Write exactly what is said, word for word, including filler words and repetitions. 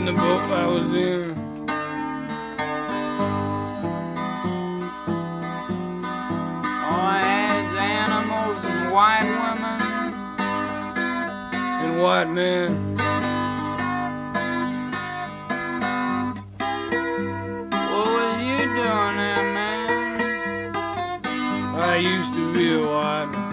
the boat I was in. All I had is animals and white women and white men. What was you doing there, man? I used to be a white man.